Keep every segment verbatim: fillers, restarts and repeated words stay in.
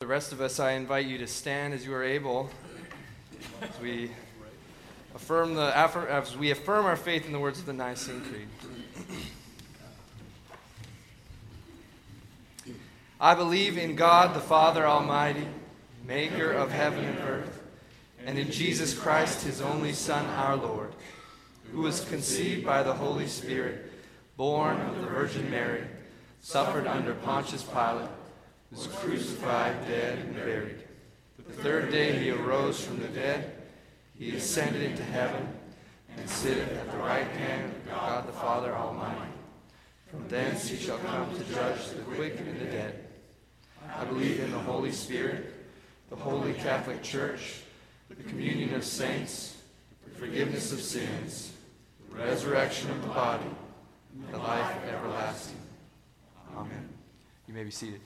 rest of us, I invite you to stand as you are able as we affirm the as we affirm our faith in the words of the Nicene Creed. I believe in God the Father Almighty, maker of heaven and earth, and in Jesus Christ, his only Son, our Lord, who was conceived by the Holy Spirit, born of the Virgin Mary, suffered under Pontius Pilate, was crucified, dead, and buried. The third day he arose from the dead. He ascended into heaven and sitteth at the right hand of God the Father Almighty. From thence he shall come to judge the quick and the dead. I believe in the Holy Spirit, the Holy Catholic Church, the communion of saints, the forgiveness of sins, the resurrection of the body, and the life everlasting. Amen. You may be seated.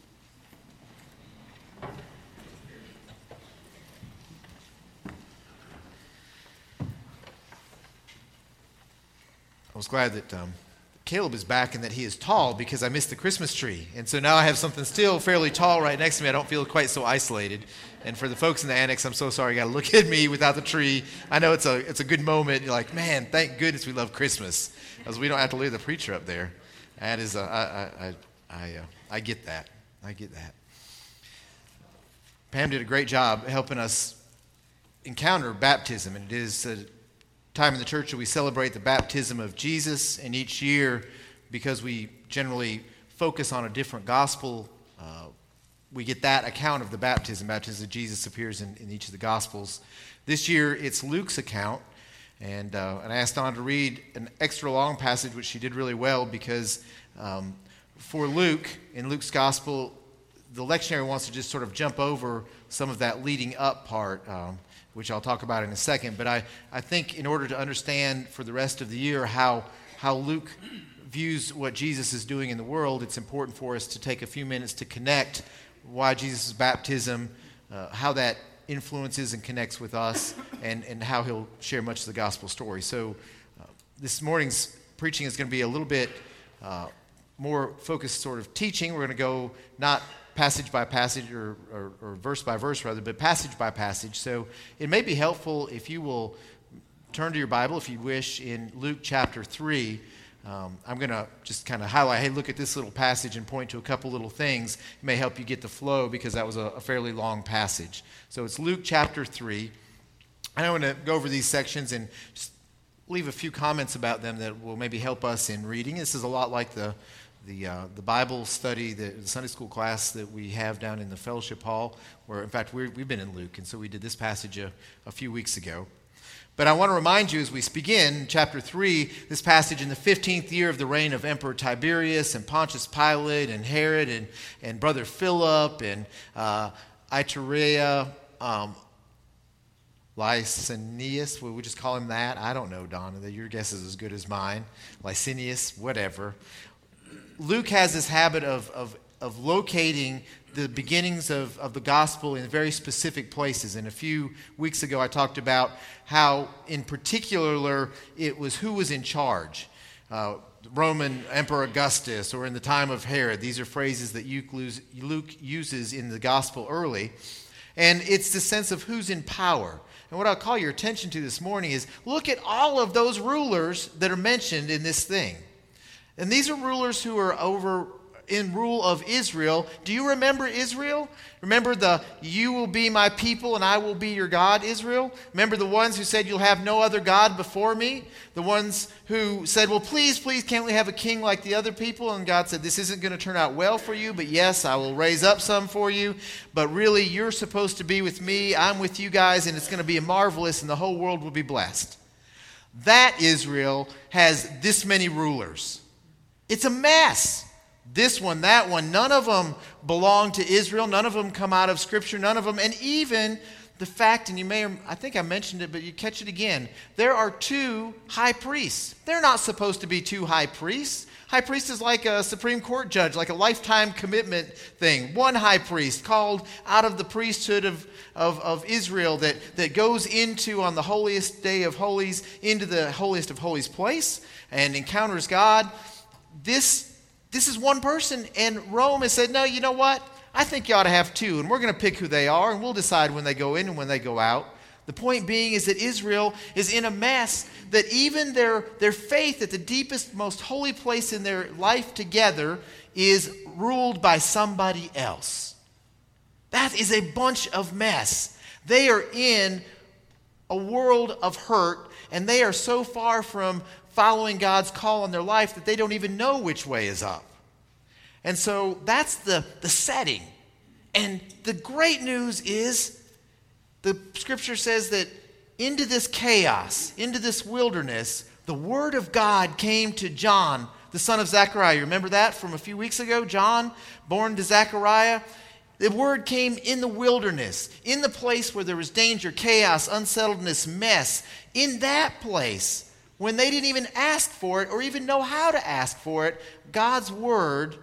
I was glad that um, Caleb is back and that he is tall because I missed the Christmas tree. And so now I have something still fairly tall right next to me. I don't feel quite so isolated. And for the folks in the annex, I'm so sorry you got to look at me without the tree. I know it's a it's a good moment. You're like, man, thank goodness we love Christmas because we don't have to leave the preacher up there. That is, a, I, I, I, uh, I get that. I get that. Pam did a great job helping us encounter baptism. And it is a time in the church that we celebrate the baptism of Jesus, and each year, because we generally focus on a different gospel, uh, we get that account of the baptism. Baptism of Jesus appears in, in each of the gospels. This year, it's Luke's account, and, uh, and I asked Dawn to read an extra long passage, which she did really well, because um, for Luke, in Luke's gospel, the lectionary wants to just sort of jump over some of that leading up part, um, which I'll talk about in a second. But I, I think in order to understand for the rest of the year how, how Luke views what Jesus is doing in the world, it's important for us to take a few minutes to connect why Jesus' baptism, uh, how that influences and connects with us, and, and how he'll share much of the gospel story. So uh, this morning's preaching is going to be a little bit uh, more focused sort of teaching. We're going to go not passage by passage, or, or, or verse by verse rather, but passage by passage. So it may be helpful if you will turn to your Bible, if you wish, in Luke chapter three. Um, I'm going to just kind of highlight, hey, look at this little passage and point to a couple little things. It may help you get the flow because that was a, a fairly long passage. So it's Luke chapter three. And I'm going to go over these sections and just leave a few comments about them that will maybe help us in reading. This is a lot like the The uh, the Bible study, the, the Sunday school class that we have down in the fellowship hall, where in fact we're, we've been in Luke, and so we did this passage a, a few weeks ago. But I want to remind you as we begin chapter three, this passage in the fifteenth year of the reign of Emperor Tiberius and Pontius Pilate and Herod and, and brother Philip and uh, Iturea, um, Licinius, will we just call him that? I don't know, Donna. Your guess is as good as mine. Licinius, whatever. Luke has this habit of, of, of locating the beginnings of, of the gospel in very specific places. And a few weeks ago I talked about how in particular it was who was in charge. Uh, Roman Emperor Augustus, or in the time of Herod. These are phrases that Luke uses in the gospel early. And it's the sense of who's in power. And what I'll call your attention to this morning is look at all of those rulers that are mentioned in this thing. And these are rulers who are over in rule of Israel. Do you remember Israel? Remember the you will be my people and I will be your God, Israel? Remember the ones who said you'll have no other God before me? The ones who said, well, please, please, can't we have a king like the other people? And God said, this isn't going to turn out well for you, but yes, I will raise up some for you. But really, you're supposed to be with me. I'm with you guys, and it's going to be marvelous, and the whole world will be blessed. That Israel has this many rulers. It's a mess. This one, that one, none of them belong to Israel. None of them come out of Scripture. None of them. And even the fact, and you may, I think I mentioned it, but you catch it again. There are two high priests. They're not supposed to be two high priests. High priest is like a Supreme Court judge, like a lifetime commitment thing. One high priest called out of the priesthood of, of, of Israel that, that goes into, on the holiest day of holies, into the holiest of holies place and encounters God. This This is one person, and Rome has said, no, you know what? I think you ought to have two, and we're going to pick who they are, and we'll decide when they go in and when they go out. The point being is that Israel is in a mess, that even their, their faith at the deepest, most holy place in their life together is ruled by somebody else. That is a bunch of mess. They are in a world of hurt, and they are so far from following God's call on their life that they don't even know which way is up. And so that's the, the setting. And the great news is, the scripture says that into this chaos, into this wilderness, the word of God came to John, the son of Zechariah. You remember that from a few weeks ago? John, born to Zechariah. The word came in the wilderness, in the place where there was danger, chaos, unsettledness, mess. In that place, when they didn't even ask for it or even know how to ask for it, God's word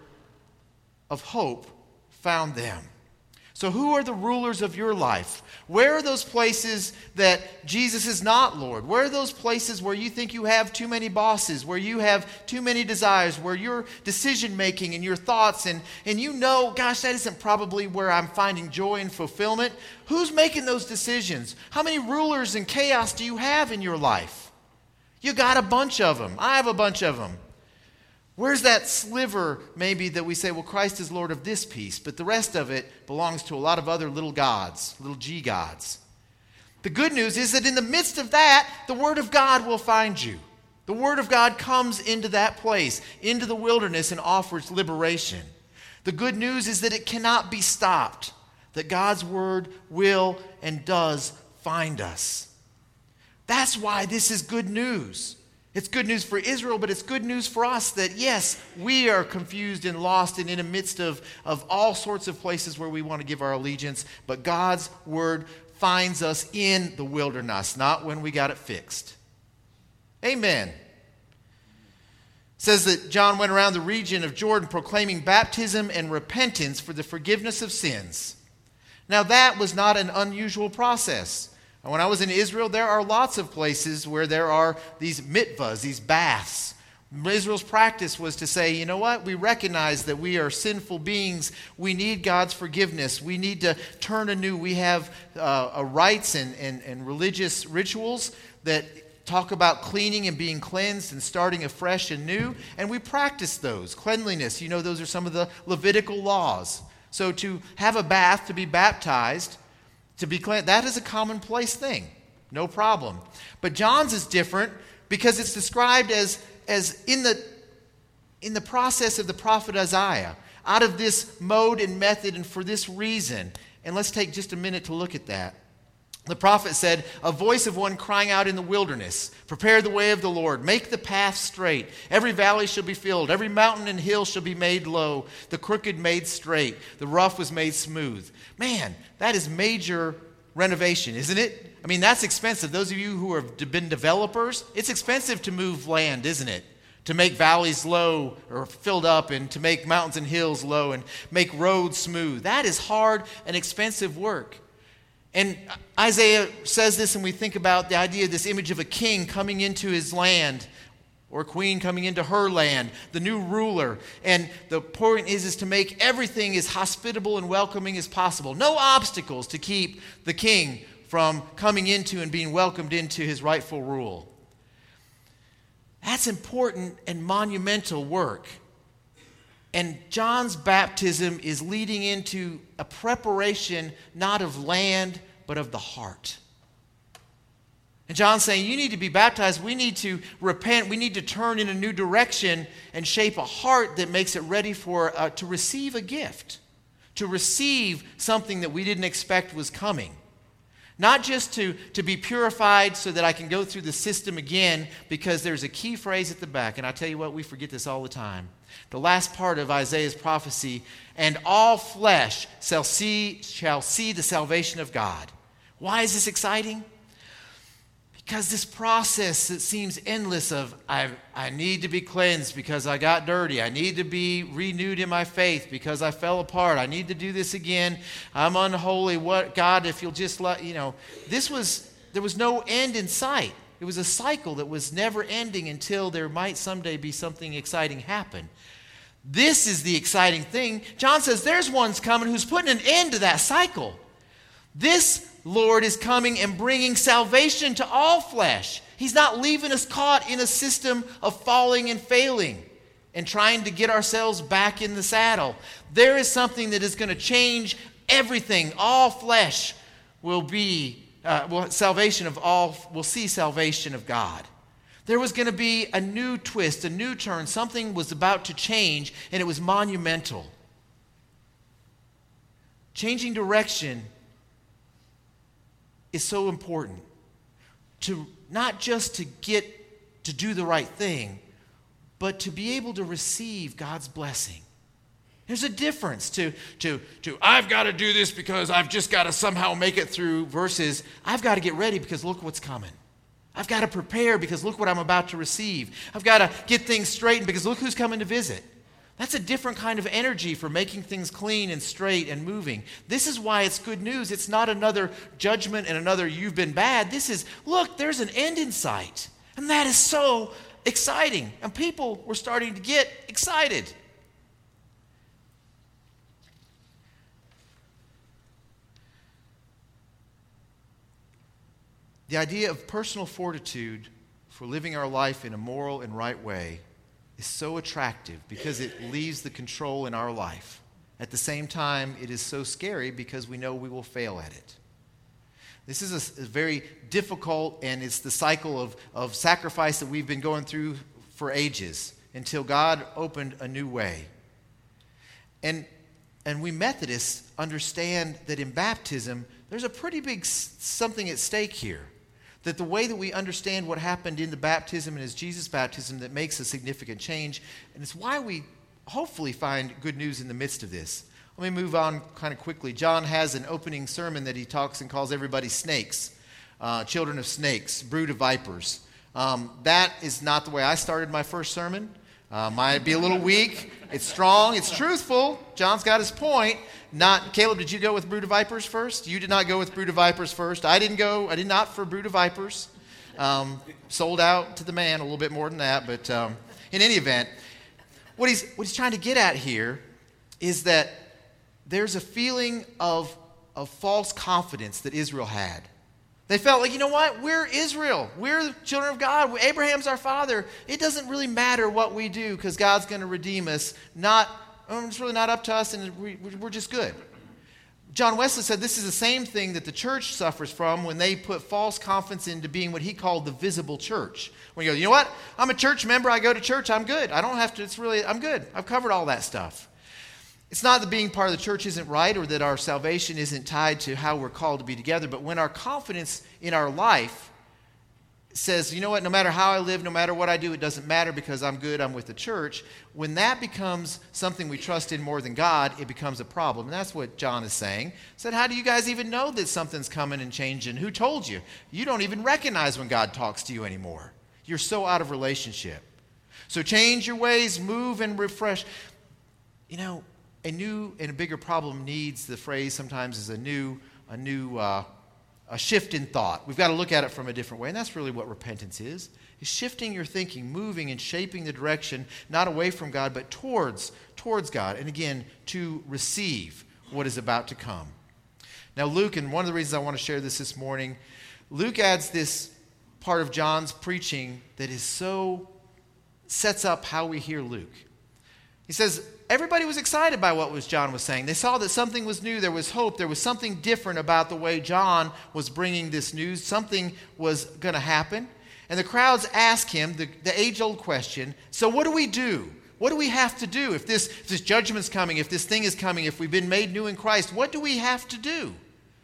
of hope found them. So who are the rulers of your life? Where are those places that Jesus is not Lord? Where are those places where you think you have too many bosses, where you have too many desires, where your decision-making and your thoughts, and, and you know, gosh, that isn't probably where I'm finding joy and fulfillment? Who's making those decisions? How many rulers and chaos do you have in your life? You got a bunch of them. I have a bunch of them. Where's that sliver maybe that we say, well, Christ is Lord of this piece, but the rest of it belongs to a lot of other little gods, little g gods. The good news is that in the midst of that, the Word of God will find you. The Word of God comes into that place, into the wilderness, and offers liberation. The good news is that it cannot be stopped, that God's Word will and does find us. That's why this is good news. It's good news for Israel, but it's good news for us that, yes, we are confused and lost and in the midst of, of all sorts of places where we want to give our allegiance, but God's word finds us in the wilderness, not when we got it fixed. Amen. It says that John went around the region of Jordan proclaiming baptism and repentance for the forgiveness of sins. Now, that was not an unusual process. And when I was in Israel, there are lots of places where there are these mitvahs, these baths. Israel's practice was to say, you know what? We recognize that we are sinful beings. We need God's forgiveness. We need to turn anew. We have uh, a rites and, and, and religious rituals that talk about cleaning and being cleansed and starting afresh and new. And we practice those. Cleanliness, you know, those are some of the Levitical laws. So to have a bath, to be baptized, to be cleansed, that is a commonplace thing. No problem. But John's is different because it's described as, as in the, in the process of the prophet Isaiah, out of this mode and method and for this reason. And let's take just a minute to look at that. The prophet said, a voice of one crying out in the wilderness, prepare the way of the Lord, make the path straight. Every valley shall be filled, every mountain and hill shall be made low, the crooked made straight, the rough was made smooth. Man, that is major renovation, isn't it? I mean, that's expensive. Those of you who have been developers, it's expensive to move land, isn't it? To make valleys low or filled up and to make mountains and hills low and make roads smooth. That is hard and expensive work. And Isaiah says this, and we think about the idea of this image of a king coming into his land, or a queen coming into her land, the new ruler. And the point is, is to make everything as hospitable and welcoming as possible. No obstacles to keep the king from coming into and being welcomed into his rightful rule. That's important and monumental work. And John's baptism is leading into a preparation not of land, but of the heart. And John's saying, you need to be baptized. We need to repent. We need to turn in a new direction and shape a heart that makes it ready for uh, to receive a gift, to receive something that we didn't expect was coming. Not just to, to be purified so that I can go through the system again, because there's a key phrase at the back, and I tell you what, we forget this all the time. The last part of Isaiah's prophecy, and all flesh shall see, shall see the salvation of God. Why is this exciting? Because this process that seems endless of, I, I need to be cleansed because I got dirty. I need to be renewed in my faith because I fell apart. I need to do this again. I'm unholy. What, God, if you'll just let, you know, this was, there was no end in sight. It was a cycle that was never ending until there might someday be something exciting happen. This is the exciting thing. John says there's one's coming who's putting an end to that cycle. This Lord is coming and bringing salvation to all flesh. He's not leaving us caught in a system of falling and failing and trying to get ourselves back in the saddle. There is something that is going to change everything. All flesh will be, uh, well, salvation of all, will see salvation of God. There was going to be a new twist, a new turn. Something was about to change, and it was monumental. Changing direction is so important. To not just to get to do the right thing, but to be able to receive God's blessing. There's a difference to, to, to I've got to do this because I've just got to somehow make it through, versus I've got to get ready because look what's coming. I've got to prepare because look what I'm about to receive. I've got to get things straightened because look who's coming to visit. That's a different kind of energy for making things clean and straight and moving. This is why it's good news. It's not another judgment and another you've been bad. This is, look, there's an end in sight. And that is so exciting. And people were starting to get excited. The idea of personal fortitude for living our life in a moral and right way is so attractive because it leaves the control in our life. At the same time, it is so scary because we know we will fail at it. This is a, a very difficult, and it's the cycle of, of sacrifice that we've been going through for ages until God opened a new way. And, and we Methodists understand that in baptism, there's a pretty big s- something at stake here. That the way that we understand what happened in the baptism and as Jesus' baptism that makes a significant change. And it's why we hopefully find good news in the midst of this. Let me move on kind of quickly. John has an opening sermon that he talks and calls everybody snakes, uh, children of snakes, brood of vipers. Um, that is not the way I started my first sermon. Uh, might be a little weak. It's strong. It's truthful. John's got his point. Not Caleb, did you go with brood of vipers first? You did not go with brood of vipers first. I didn't go. I did not for brood of vipers. Um, sold out to the man a little bit more than that. But um, in any event, what he's what he's trying to get at here is that there's a feeling of of false confidence that Israel had. They felt like, you know what? We're Israel. We're the children of God. Abraham's our father. It doesn't really matter what we do because God's going to redeem us. Not, oh, it's really not up to us, and we, we're just good. John Wesley said this is the same thing that the church suffers from when they put false confidence into being what he called the visible church. When you go, you know what? I'm a church member. I go to church. I'm good. I don't have to. It's really, I'm good. I've covered all that stuff. It's not that being part of the church isn't right or that our salvation isn't tied to how we're called to be together, but when our confidence in our life says, you know what, no matter how I live, no matter what I do, it doesn't matter because I'm good, I'm with the church, when that becomes something we trust in more than God, it becomes a problem. And that's what John is saying. He said, how do you guys even know that something's coming and changing? Who told you? You don't even recognize when God talks to you anymore. You're so out of relationship. So change your ways, move and refresh. You know, a new and a bigger problem needs, the phrase sometimes is a new, a new, uh, a shift in thought. We've got to look at it from a different way, and that's really what repentance is. Is shifting your thinking, moving and shaping the direction, not away from God, but towards, towards God. And again, to receive what is about to come. Now Luke, and one of the reasons I want to share this this morning, Luke adds this part of John's preaching that is so, sets up how we hear Luke. He says, everybody was excited by what was John was saying. They saw that something was new. There was hope. There was something different about the way John was bringing this news. Something was going to happen. And the crowds asked him the, the age-old question, so what do we do? What do we have to do? If this, if this judgment's coming, if this thing is coming, if we've been made new in Christ, what do we have to do?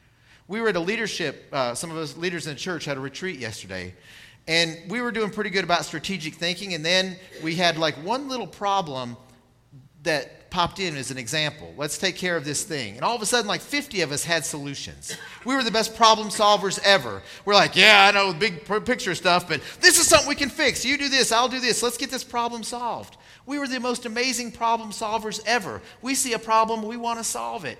We were at a leadership, uh, some of us leaders in the church had a retreat yesterday. And we were doing pretty good about strategic thinking. And then we had like one little problem that popped in as an example. Let's take care of this thing. And all of a sudden, like fifty of us had solutions. We were the best problem solvers ever. We're like, yeah, I know, big picture stuff, but this is something we can fix. You do this, I'll do this. Let's get this problem solved. We were the most amazing problem solvers ever. We see a problem, we want to solve it.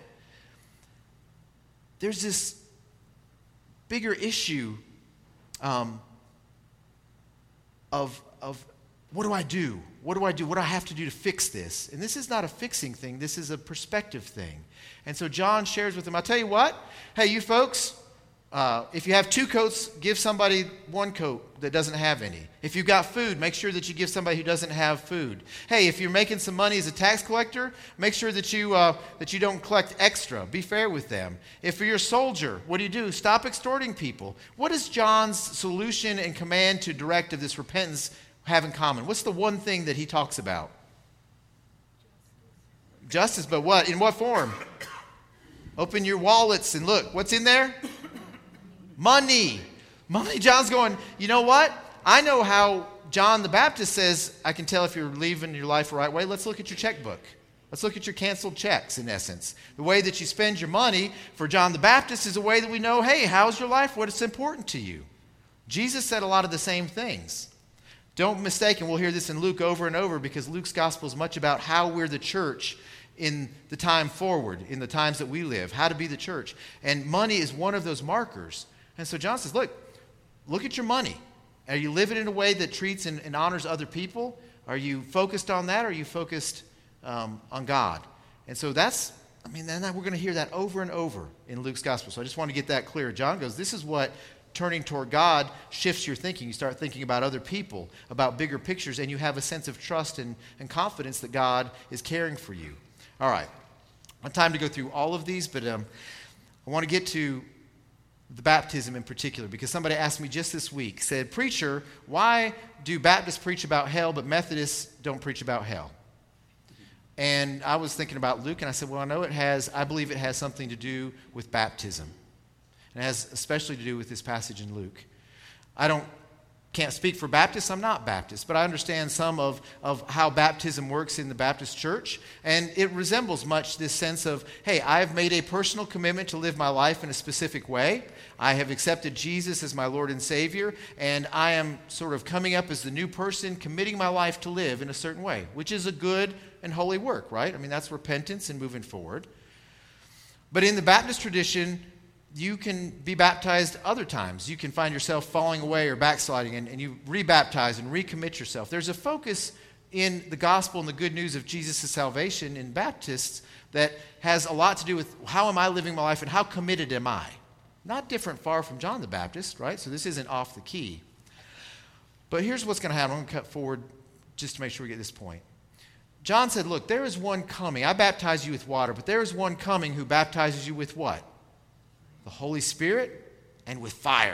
There's this bigger issue um, of, of what do I do? what do I do? What do I have to do to fix this? And this is not a fixing thing. This is a perspective thing. And so John shares with them, I'll tell you what. Hey, you folks, uh, if you have two coats, give somebody one coat that doesn't have any. If you've got food, make sure that you give somebody who doesn't have food. Hey, if you're making some money as a tax collector, make sure that you uh, that you don't collect extra. Be fair with them. If you're a soldier, what do you do? Stop extorting people. What does John's solution and command to direct of this repentance have in common? What's the one thing that he talks about? Justice, but what? In what form? Open your wallets and look. What's in there? Money. Money. John's going, you know what? I know how John the Baptist says, I can tell if you're living your life the right way. Let's look at your checkbook. Let's look at your canceled checks, in essence. The way that you spend your money for John the Baptist is a way that we know, hey, how's your life? What is important to you? Jesus said a lot of the same things. Don't mistake, and we'll hear this in Luke over and over, because Luke's gospel is much about how we're the church in the time forward, in the times that we live, how to be the church. And money is one of those markers. And so John says, look, look at your money. Are you living in a way that treats and, and honors other people? Are you focused on that, or are you focused um, on God? And so that's, I mean, then we're going to hear that over and over in Luke's gospel. So I just want to get that clear. John goes, this is what turning toward God shifts your thinking. You start thinking about other people, about bigger pictures, and you have a sense of trust and, and confidence that God is caring for you. All right. I don't have time to go through all of these, but um, I want to get to the baptism in particular, because somebody asked me just this week, said, preacher, why do Baptists preach about hell, but Methodists don't preach about hell? And I was thinking about Luke, and I said, well, I know it has, I believe it has something to do with baptism. And it has especially to do with this passage in Luke. I don't can't speak for Baptists. I'm not Baptist, but I understand some of, of how baptism works in the Baptist church. And it resembles much this sense of, hey, I've made a personal commitment to live my life in a specific way. I have accepted Jesus as my Lord and Savior, and I am sort of coming up as the new person, committing my life to live in a certain way, which is a good and holy work, right? I mean, that's repentance and moving forward. But in the Baptist tradition, you can be baptized other times. You can find yourself falling away or backsliding, and, and you rebaptize and recommit yourself. There's a focus in the gospel and the good news of Jesus' salvation in Baptists that has a lot to do with how am I living my life and how committed am I? Not different far from John the Baptist, right? So this isn't off the key. But here's what's going to happen. I'm going to cut forward just to make sure we get this point. John said, look, there is one coming. I baptize you with water, but there is one coming who baptizes you with what? The Holy Spirit and with fire.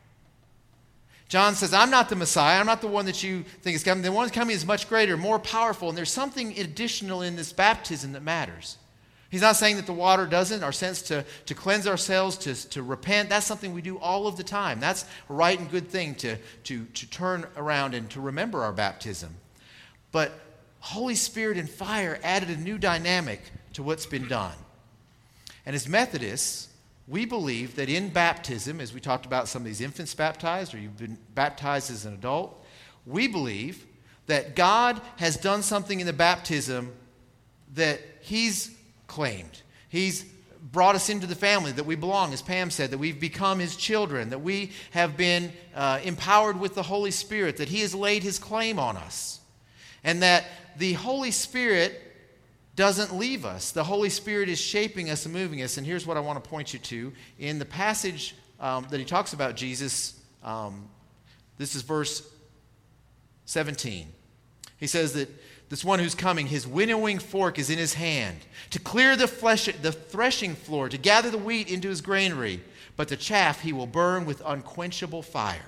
John says, I'm not the Messiah. I'm not the one that you think is coming. The one coming is much greater, more powerful, and there's something additional in this baptism that matters. He's not saying that the water doesn't, our sense to, to cleanse ourselves, to, to repent. That's something we do all of the time. That's a right and good thing to, to, to turn around and to remember our baptism. But Holy Spirit and fire added a new dynamic to what's been done. And as Methodists, we believe that in baptism, as we talked about some of these infants baptized, or you've been baptized as an adult, we believe that God has done something in the baptism that He's claimed. He's brought us into the family, that we belong, as Pam said, that we've become His children, that we have been uh, empowered with the Holy Spirit, that He has laid His claim on us, and that the Holy Spirit doesn't leave us. The Holy Spirit is shaping us and moving us. And here's what I want to point you to. In the passage um, that he talks about Jesus, um, this is verse seventeen. He says that this one who's coming, his winnowing fork is in his hand to clear the, flesh, the threshing floor, to gather the wheat into his granary, but the chaff he will burn with unquenchable fire.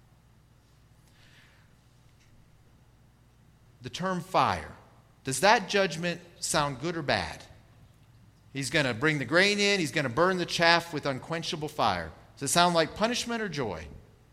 The term fire. Does that judgment sound good or bad? He's going to bring the grain in. He's going to burn the chaff with unquenchable fire. Does it sound like punishment or joy?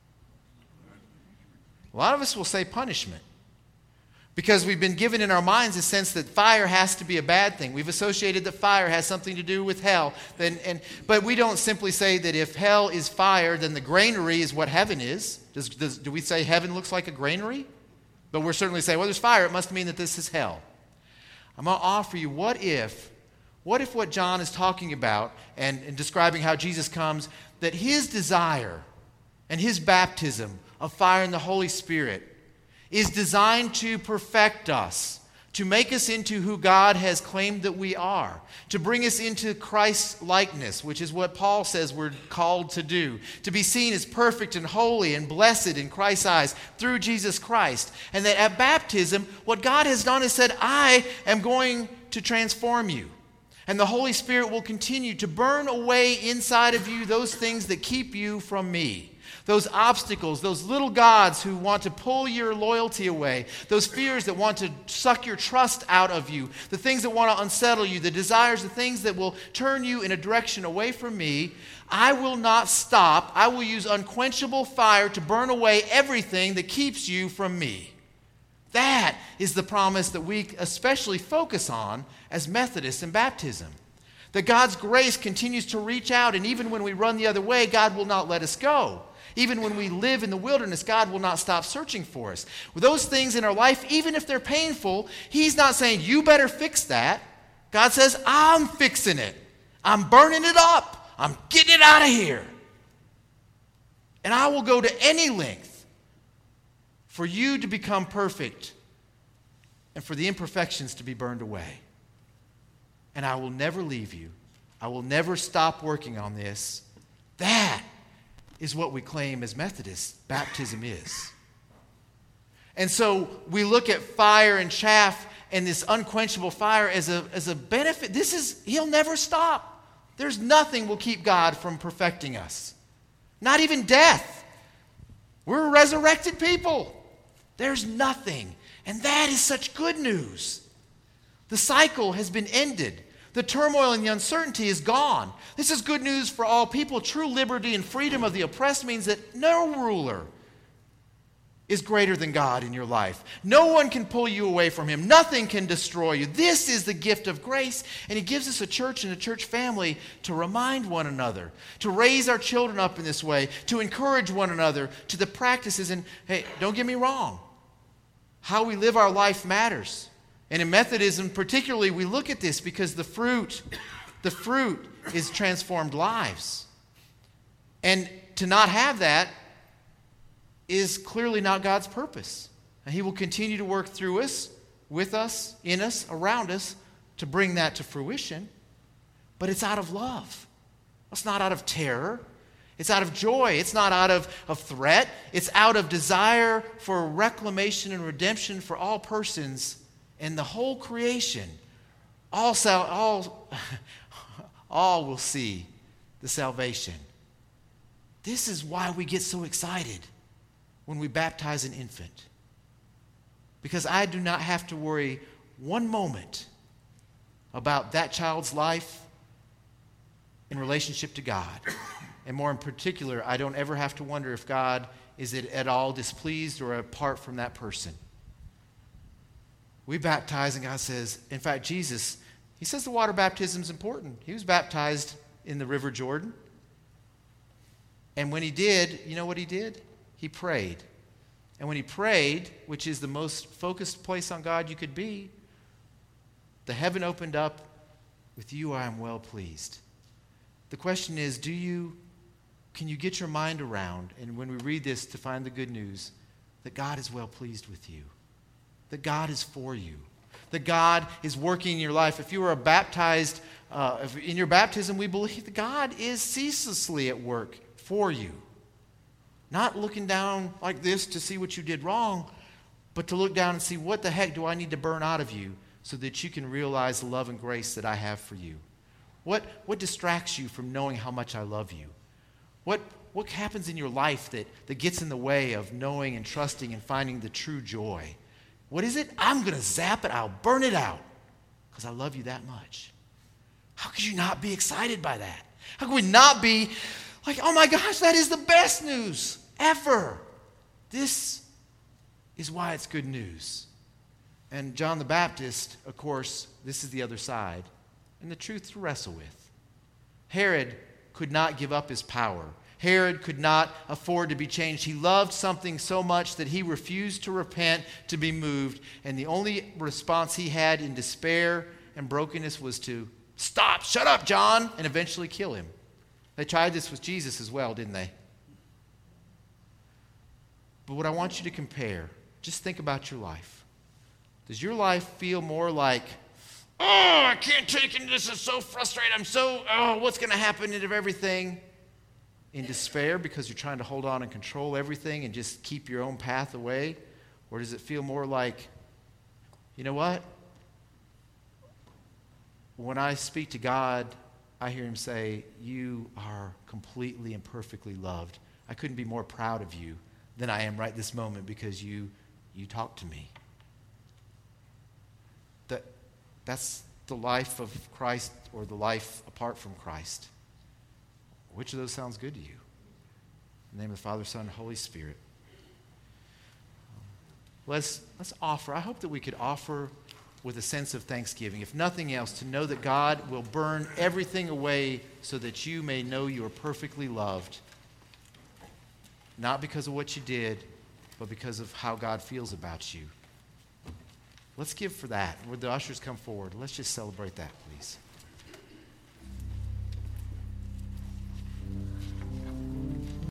A lot of us will say punishment, because we've been given in our minds a sense that fire has to be a bad thing. We've associated that fire has something to do with hell. And, and, but we don't simply say that if hell is fire, then the granary is what heaven is. Does, does, do we say heaven looks like a granary? But we're certainly saying, well, there's fire. It must mean that this is hell. I'm going to offer you, what if, what if what John is talking about and, and describing how Jesus comes, that his desire and his baptism of fire and the Holy Spirit is designed to perfect us, to make us into who God has claimed that we are, to bring us into Christ's likeness, which is what Paul says we're called to do, to be seen as perfect and holy and blessed in Christ's eyes through Jesus Christ. And that at baptism, what God has done is said, I am going to transform you. And the Holy Spirit will continue to burn away inside of you those things that keep you from me. Those obstacles, those little gods who want to pull your loyalty away, those fears that want to suck your trust out of you, the things that want to unsettle you, the desires, the things that will turn you in a direction away from me, I will not stop. I will use unquenchable fire to burn away everything that keeps you from me. That is the promise that we especially focus on as Methodists in baptism. That God's grace continues to reach out, and even when we run the other way, God will not let us go. Even when we live in the wilderness, God will not stop searching for us. With those things in our life, even if they're painful, He's not saying, you better fix that. God says, I'm fixing it. I'm burning it up. I'm getting it out of here. And I will go to any length for you to become perfect and for the imperfections to be burned away. And I will never leave you. I will never stop working on this. That is what we claim as Methodists baptism is. And so we look at fire and chaff and this unquenchable fire as a, as a benefit. This is, He'll never stop. There's nothing will keep God from perfecting us. Not even death. We're resurrected people. There's nothing. And that is such good news. The cycle has been ended. The turmoil and the uncertainty is gone. This is good news for all people. True liberty and freedom of the oppressed means that no ruler is greater than God in your life. No one can pull you away from Him. Nothing can destroy you. This is the gift of grace, and He gives us a church and a church family to remind one another, to raise our children up in this way, to encourage one another to the practices. And hey, don't get me wrong. How we live our life matters. And in Methodism particularly, we look at this because the fruit, the fruit is transformed lives. And to not have that is clearly not God's purpose. And He will continue to work through us, with us, in us, around us, to bring that to fruition. But it's out of love. It's not out of terror. It's out of joy. It's not out of, of threat. It's out of desire for reclamation and redemption for all persons and the whole creation. All, sal- all, all will see the salvation. This is why we get so excited when we baptize an infant. Because I do not have to worry one moment about that child's life in relationship to God. And more in particular, I don't ever have to wonder if God is at all displeased or apart from that person. We baptize and God says, in fact, Jesus, He says the water baptism is important. He was baptized in the River Jordan. And when He did, you know what He did? He prayed. And when He prayed, which is the most focused place on God you could be, the heaven opened up. With you I am well pleased. The question is, do you, can you get your mind around, and when we read this, to find the good news, that God is well pleased with you? That God is for you. That God is working in your life. If you are a baptized, uh, if in your baptism, we believe that God is ceaselessly at work for you. Not looking down like this to see what you did wrong, but to look down and see, what the heck do I need to burn out of you so that you can realize the love and grace that I have for you? What, what distracts you from knowing how much I love you? What, what happens in your life that, that gets in the way of knowing and trusting and finding the true joy? What is it? I'm going to zap it. I'll burn it out because I love you that much. How could you not be excited by that? How could we not be like, oh my gosh, that is the best news ever? This is why it's good news. And John the Baptist, of course, this is the other side, and the truth to wrestle with. Herod could not give up his power. Herod could not afford to be changed. He loved something so much that he refused to repent, to be moved. And the only response he had in despair and brokenness was to stop, shut up, John, and eventually kill him. They tried this with Jesus as well, didn't they? But what I want you to compare just think about your life. Does your life feel more like, oh, I can't take it, this is so frustrating, I'm so, oh, what's going to happen to everything? In despair because you're trying to hold on and control everything and just keep your own path away? Or does it feel more like, you know what? When I speak to God, I hear him say, you are completely and perfectly loved. I couldn't be more proud of you than I am right this moment because you you talk to me. That, that's the life of Christ or the life apart from Christ. Which of those sounds good to you? In the name of the Father, Son, and Holy Spirit. Let's, let's offer. I hope that we could offer with a sense of thanksgiving, if nothing else, to know that God will burn everything away so that you may know you are perfectly loved. Not because of what you did, but because of how God feels about you. Let's give for that. Would the ushers come forward? Let's just celebrate that.